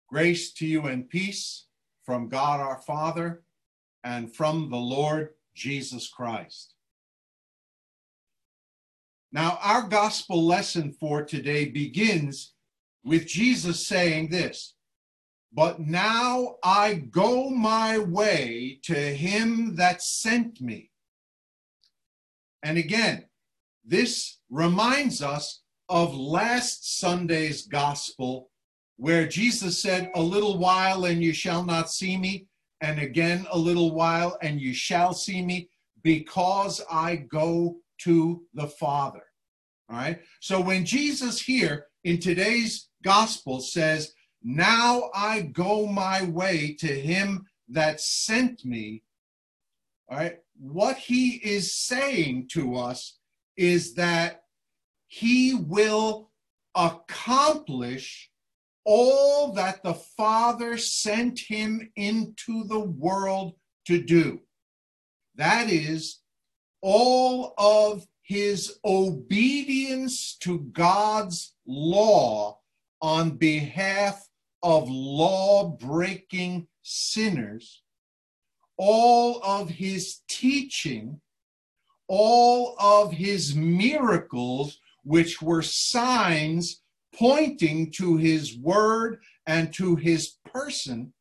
Grace to you and peace from God our Father and from the Lord Jesus Christ. Now, our gospel lesson for today begins with Jesus saying this, "But now I go my way to him that sent me." And again, this reminds us of last Sunday's gospel, where Jesus said, "A little while and you shall not see me, and again a little while and you shall see me, because I go to the Father." All right. So when Jesus here in today's gospel says, "Now I go my way to him that sent me," all right, what he is saying to us is that he will accomplish all that the Father sent him into the world to do. That is, all of his obedience to God's law on behalf of law-breaking sinners, all of his teaching, all of his miracles, which were signs pointing to his word and to his person,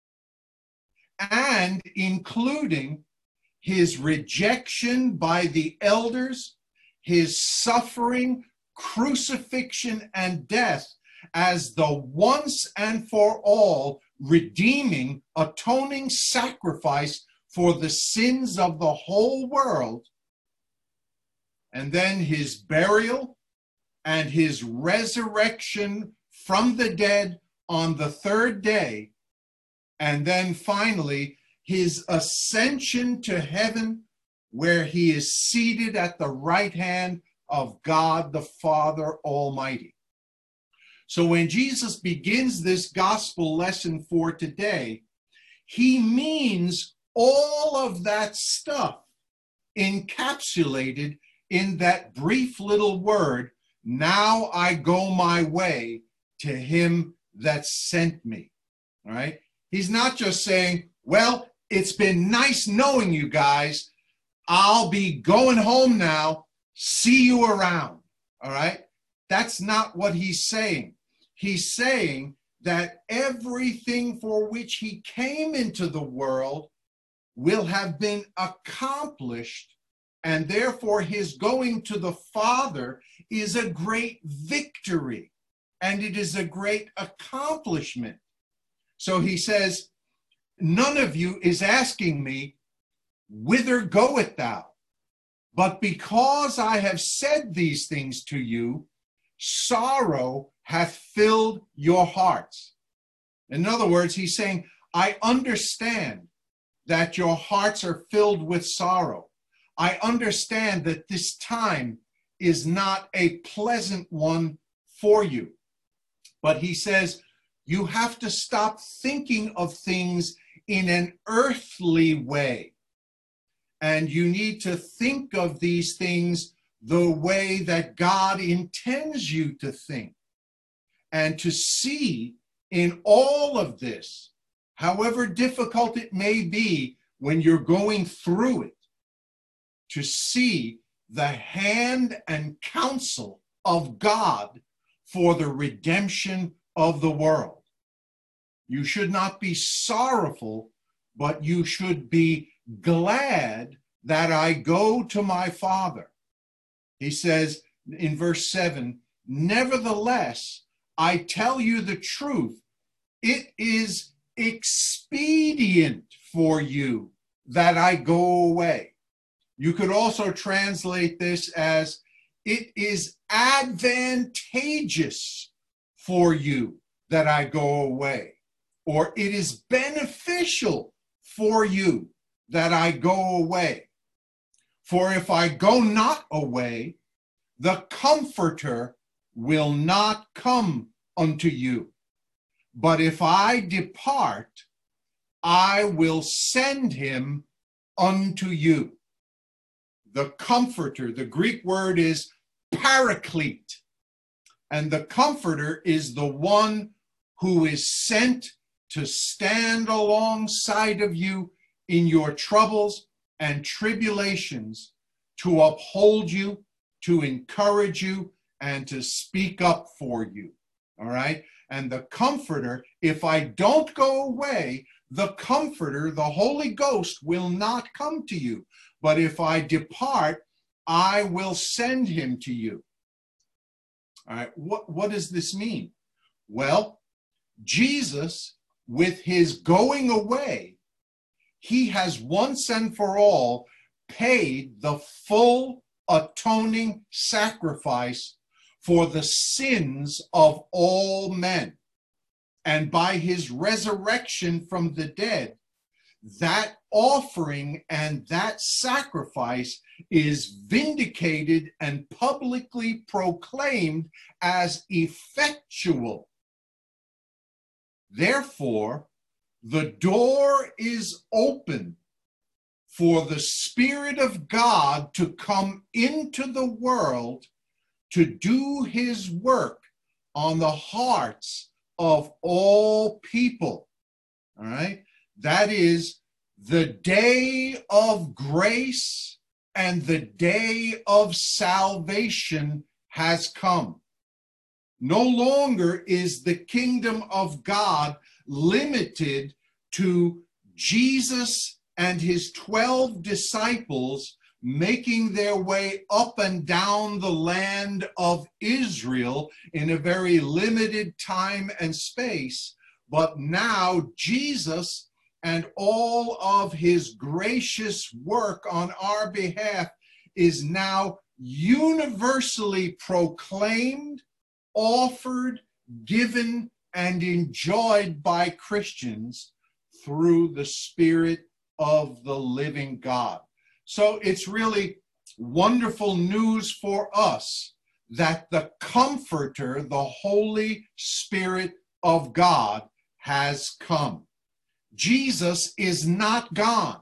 and including his rejection by the elders, his suffering, crucifixion, and death as the once and for all redeeming, atoning sacrifice for the sins of the whole world, and then his burial and his resurrection from the dead on the third day, and then finally his ascension to heaven, where he is seated at the right hand of God the Father Almighty. So when Jesus begins this gospel lesson for today, he means all of that stuff encapsulated in that brief little word, "Now I go my way to him that sent me." All right? He's not just saying, "Well, it's been nice knowing you guys. I'll be going home now. See you around." All right? That's not what he's saying. He's saying that everything for which he came into the world will have been accomplished, and therefore his going to the Father is a great victory, and it is a great accomplishment. So he says, "None of you is asking me, 'Whither goest thou?' But because I have said these things to you, sorrow hath filled your hearts." In other words, he's saying, I understand that your hearts are filled with sorrow. I understand that this time is not a pleasant one for you. But he says, you have to stop thinking of things in an earthly way. And you need to think of these things the way that God intends you to think. And to see in all of this, however difficult it may be when you're going through it, to see the hand and counsel of God for the redemption of the world. You should not be sorrowful, but you should be glad that I go to my Father. He says in verse 7, "Nevertheless, I tell you the truth, it is expedient for you that I go away." You could also translate this as, "It is advantageous for you that I go away," or "It is beneficial for you that I go away. For if I go not away, the Comforter will not come unto you. But if I depart, I will send him unto you." The Comforter, the Greek word is paraclete. And the Comforter is the one who is sent to stand alongside of you in your troubles and tribulations, to uphold you, to encourage you, and to speak up for you. All right? And the Comforter, if I don't go away, the Comforter, the Holy Ghost, will not come to you. But if I depart, I will send him to you. All right, what does this mean? Well, Jesus, with his going away, he has once and for all paid the full atoning sacrifice for the sins of all men. And by his resurrection from the dead, that offering and that sacrifice is vindicated and publicly proclaimed as effectual. Therefore, the door is open for the Spirit of God to come into the world to do his work on the hearts of all people. All right? That is, the day of grace and the day of salvation has come. No longer is the kingdom of God limited to Jesus and his 12 disciples making their way up and down the land of Israel in a very limited time and space. But now Jesus and all of his gracious work on our behalf is now universally proclaimed, offered, given, and enjoyed by Christians through the Spirit of the living God. So it's really wonderful news for us that the Comforter, the Holy Spirit of God, has come. Jesus is not gone,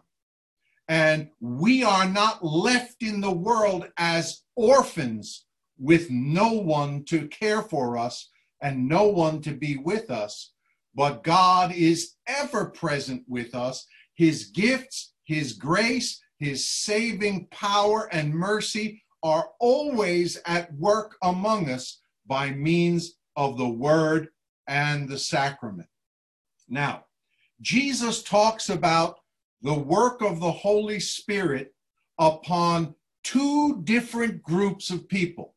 and we are not left in the world as orphans with no one to care for us and no one to be with us, but God is ever present with us. His gifts, his grace, his saving power and mercy are always at work among us by means of the word and the sacrament. Now, Jesus talks about the work of the Holy Spirit upon two different groups of people.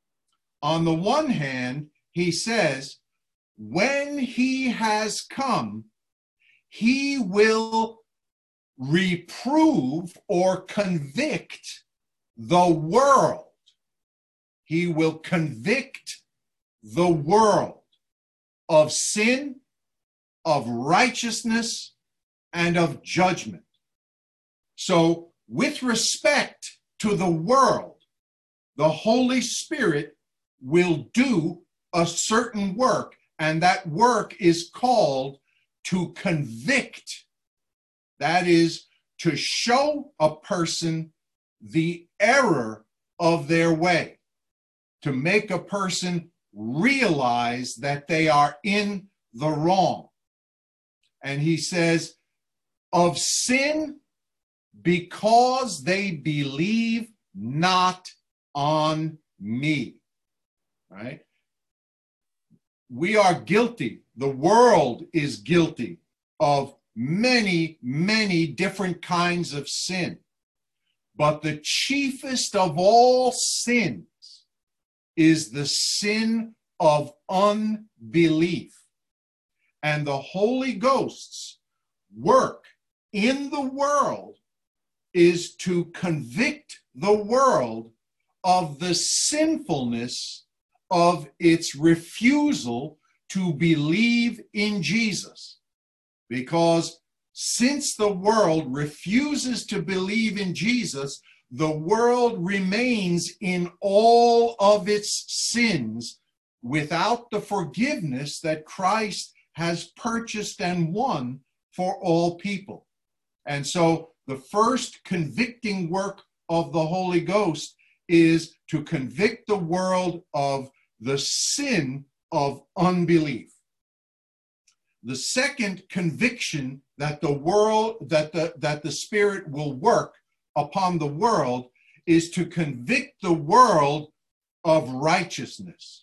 On the one hand, he says, when he has come, he will reprove or convict the world. He will convict the world of sin, of righteousness, and of judgment. So, with respect to the world, the Holy Spirit will do a certain work, and that work is called to convict. That is, to show a person the error of their way, to make a person realize that they are in the wrong. And he says, of sin, because they believe not on me. Right? We are guilty. The world is guilty of many, many different kinds of sin. But the chiefest of all sins is the sin of unbelief. And the Holy Ghost's work in the world is to convict the world of the sinfulness of its refusal to believe in Jesus. Because since the world refuses to believe in Jesus, the world remains in all of its sins without the forgiveness that Christ has purchased and won for all people. And so the first convicting work of the Holy Ghost is to convict the world of the sin of unbelief. The second conviction that the Spirit will work upon the world is to convict the world of righteousness.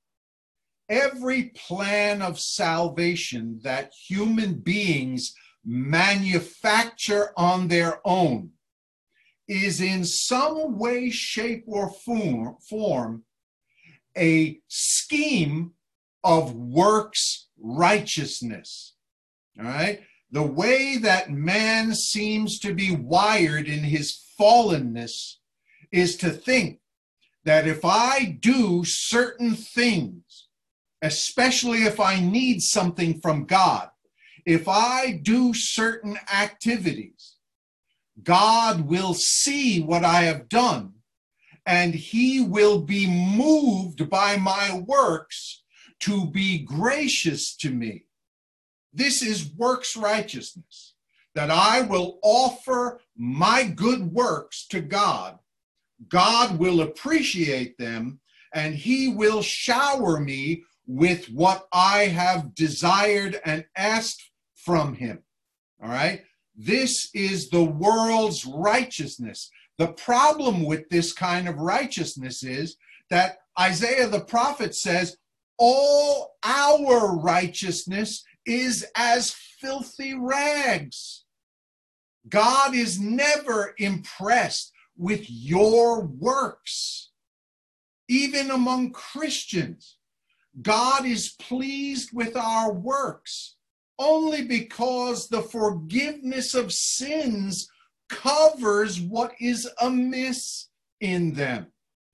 Every plan of salvation that human beings manufacture on their own is in some way, shape, or form a scheme of works righteousness. All right? The way that man seems to be wired in his fallenness is to think that if I do certain things, especially if I need something from God, if I do certain activities, God will see what I have done, and he will be moved by my works to be gracious to me. This is works righteousness, that I will offer my good works to God. God will appreciate them, and he will shower me with what I have desired and asked from him. All right? This is the world's righteousness. The problem with this kind of righteousness is that Isaiah the prophet says, all our righteousness is as filthy rags. God is never impressed with your works. Even among Christians, God is pleased with our works only because the forgiveness of sins covers what is amiss in them.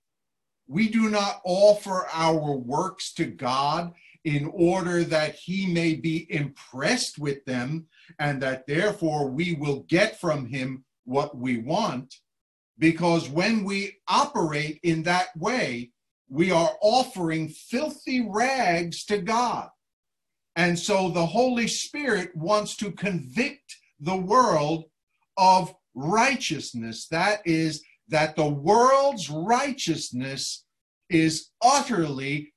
We do not offer our works to God in order that he may be impressed with them and that therefore we will get from him what we want, because when we operate in that way, we are offering filthy rags to God. And so the Holy Spirit wants to convict the world of righteousness. That is, that the world's righteousness is utterly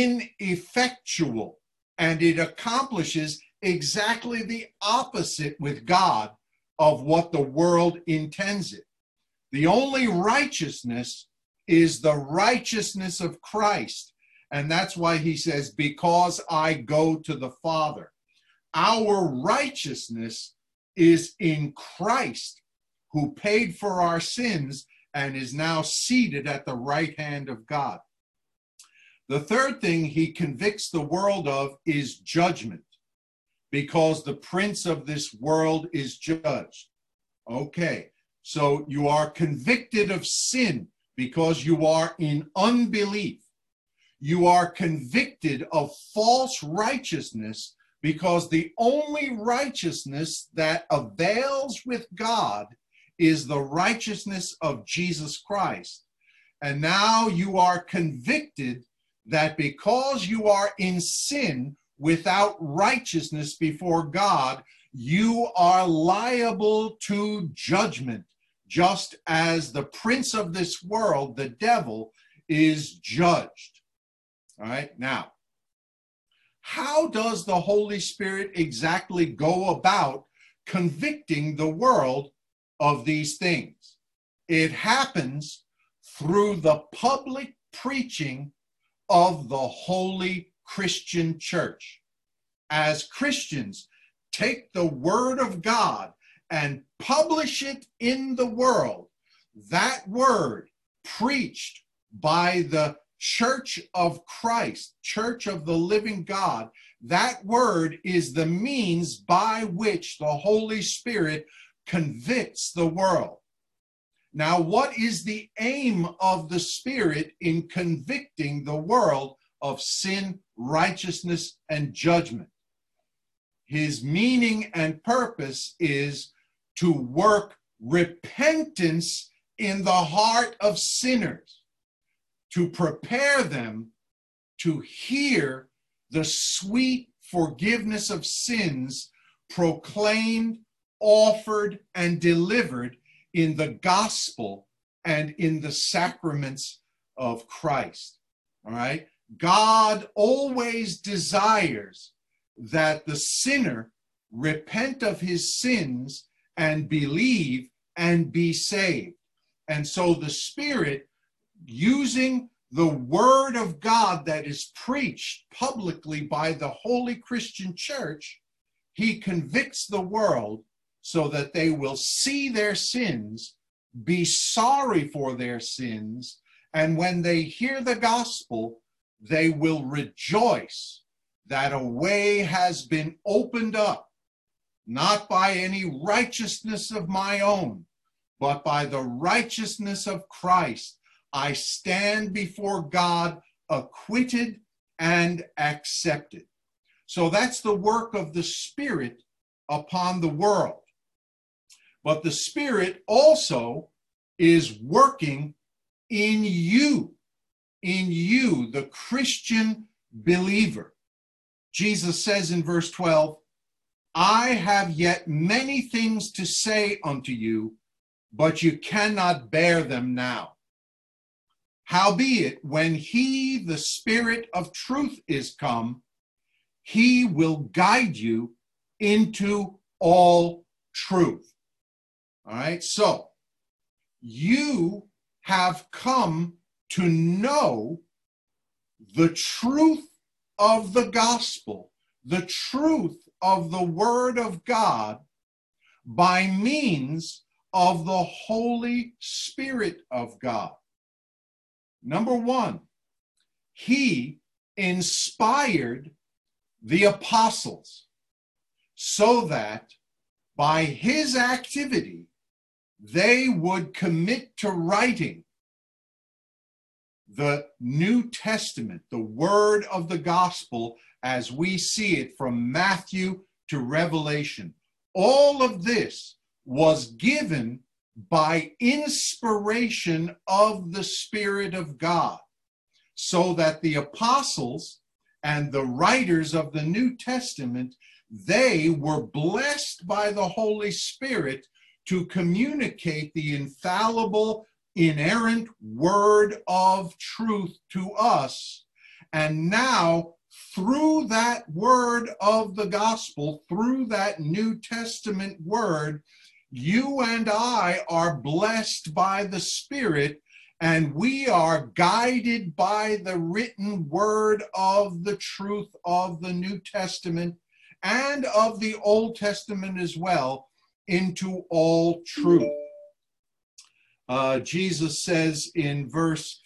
ineffectual, and it accomplishes exactly the opposite with God of what the world intends it. The only righteousness is the righteousness of Christ. And that's why he says, because I go to the Father. Our righteousness is in Christ, who paid for our sins and is now seated at the right hand of God. The third thing he convicts the world of is judgment, because the prince of this world is judged. Okay, so you are convicted of sin because you are in unbelief. You are convicted of false righteousness because the only righteousness that avails with God is the righteousness of Jesus Christ. And now you are convicted that because you are in sin without righteousness before God, you are liable to judgment, just as the prince of this world, the devil, is judged. All right, now, how does the Holy Spirit exactly go about convicting the world of these things? It happens through the public preaching of the Holy Christian Church. As Christians take the Word of God and publish it in the world, that Word preached by the Church of Christ, Church of the living God, that Word is the means by which the Holy Spirit convicts the world. Now, what is the aim of the Spirit in convicting the world of sin, righteousness, and judgment? His meaning and purpose is to work repentance in the heart of sinners, to prepare them to hear the sweet forgiveness of sins proclaimed, offered, and delivered in the gospel and in the sacraments of Christ. All right? God always desires that the sinner repent of his sins and believe and be saved. And so the Spirit, using the word of God that is preached publicly by the Holy Christian Church, he convicts the world so that they will see their sins, be sorry for their sins, and when they hear the gospel, they will rejoice that a way has been opened up, not by any righteousness of my own, but by the righteousness of Christ. I stand before God acquitted and accepted. So that's the work of the Spirit upon the world. But the Spirit also is working in you, the Christian believer. Jesus says in verse 12, I have yet many things to say unto you, but you cannot bear them now. Howbeit, when he, the Spirit of truth, is come, he will guide you into all truth. All right, so you have come to know the truth of the gospel, the truth of the word of God, by means of the Holy Spirit of God. Number one, he inspired the apostles so that by his activity, they would commit to writing the New Testament, the word of the gospel, as we see it from Matthew to Revelation. All of this was given by inspiration of the Spirit of God, so that the apostles and the writers of the New Testament, they were blessed by the Holy Spirit to communicate the infallible, inerrant word of truth to us. And now, through that word of the gospel, through that New Testament word, you and I are blessed by the Spirit, and we are guided by the written word of the truth of the New Testament and of the Old Testament as well, into all truth. Jesus says in verse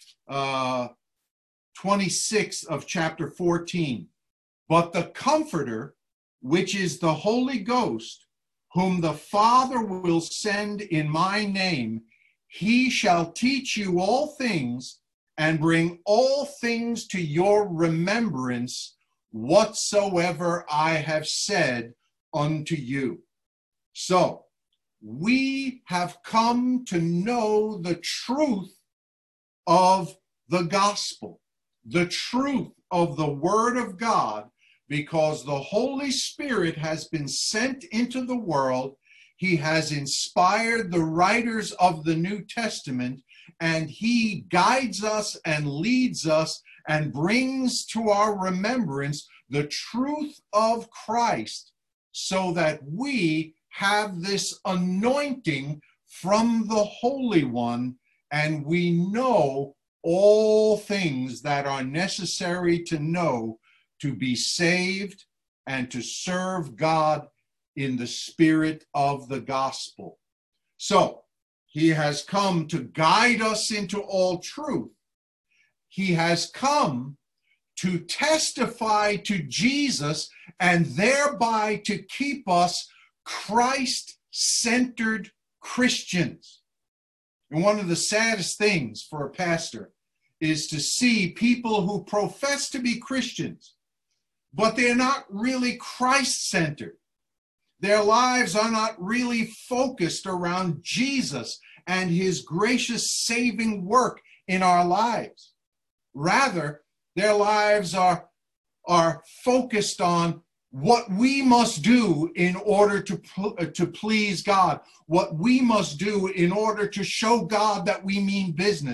26 of chapter 14, but the Comforter, which is the Holy Ghost, whom the Father will send in my name, he shall teach you all things and bring all things to your remembrance whatsoever I have said unto you. So, we have come to know the truth of the gospel, the truth of the word of God, because the Holy Spirit has been sent into the world. He has inspired the writers of the New Testament, and he guides us and leads us and brings to our remembrance the truth of Christ, so that we have this anointing from the Holy One, and we know all things that are necessary to know to be saved and to serve God in the spirit of the gospel. So, he has come to guide us into all truth. He has come to testify to Jesus and thereby to keep us Christ-centered Christians. And one of the saddest things for a pastor is to see people who profess to be Christians, but they're not really Christ-centered. Their lives are not really focused around Jesus and his gracious saving work in our lives. Rather, their lives are focused on what we must do in order to please God, what we must do in order to show God that we mean business.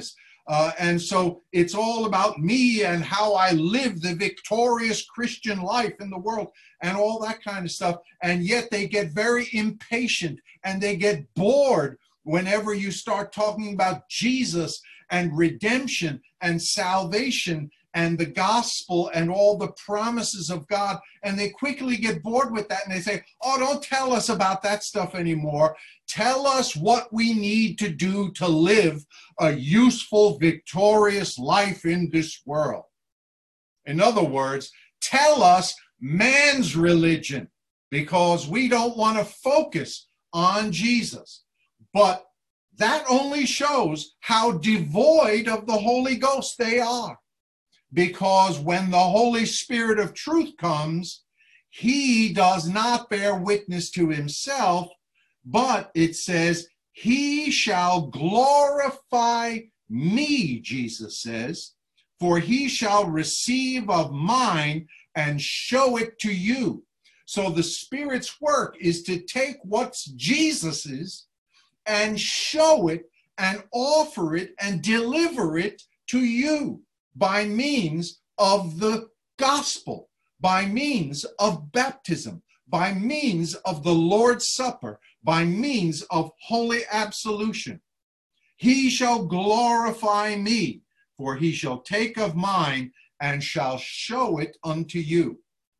And so it's all about me and how I live the victorious Christian life in the world and all that kind of stuff. And yet they get very impatient and they get bored whenever you start talking about Jesus and redemption and salvation and the gospel and all the promises of God. And they quickly get bored with that and they say, oh, don't tell us about that stuff anymore. Tell us what we need to do to live a useful, victorious life in this world. In other words, tell us man's religion, because we don't want to focus on Jesus. But that only shows how devoid of the Holy Ghost they are. Because when the Holy Spirit of truth comes, he does not bear witness to himself, but it says, he shall glorify me, Jesus says, for he shall receive of mine and show it to you. So the Spirit's work is to take what's Jesus's and show it and offer it and deliver it to you by means of the gospel, by means of baptism, by means of the Lord's Supper, by means of holy absolution. He shall glorify me, for he shall take of mine and shall show it unto you.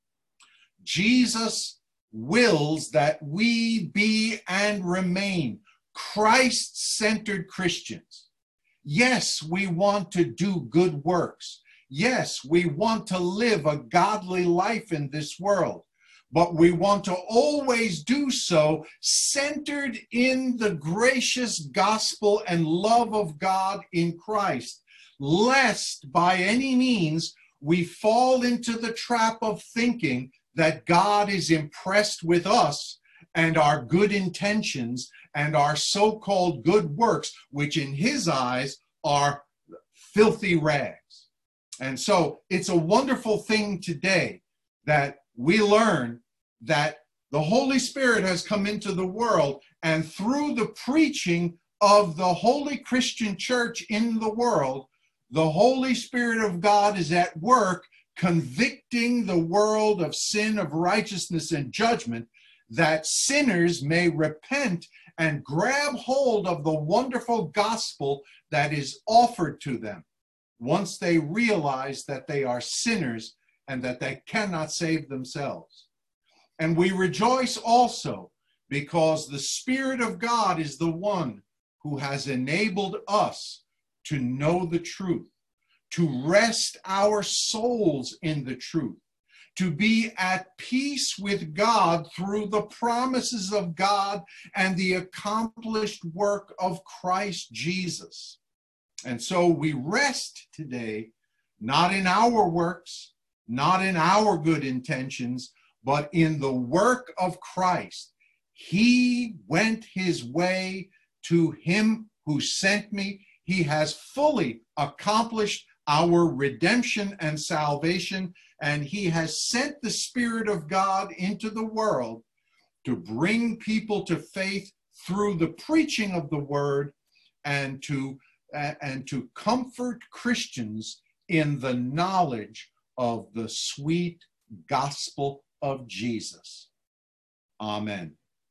Jesus wills that we be and remain Christ-centered Christians. Yes, we want to do good works. Yes, we want to live a godly life in this world, but we want to always do so centered in the gracious gospel and love of God in Christ, lest by any means we fall into the trap of thinking that God is impressed with us and our good intentions and our so-called good works, which in his eyes are filthy rags. And so it's a wonderful thing today that we learn that the Holy Spirit has come into the world, and through the preaching of the Holy Christian Church in the world, the Holy Spirit of God is at work convicting the world of sin, of righteousness, and judgment, that sinners may repent and grab hold of the wonderful gospel that is offered to them once they realize that they are sinners and that they cannot save themselves. And we rejoice also because the Spirit of God is the one who has enabled us to know the truth, to rest our souls in the truth, to be at peace with God through the promises of God and the accomplished work of Christ Jesus. And so we rest today, not in our works, not in our good intentions, but in the work of Christ. He went his way to him who sent me. He has fully accomplished our redemption and salvation, and he has sent the Spirit of God into the world to bring people to faith through the preaching of the word and to comfort Christians in the knowledge of the sweet gospel of Jesus. Amen.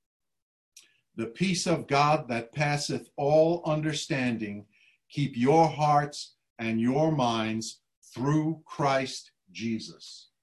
The peace of God that passeth all understanding, keep your hearts and your minds through Christ Jesus.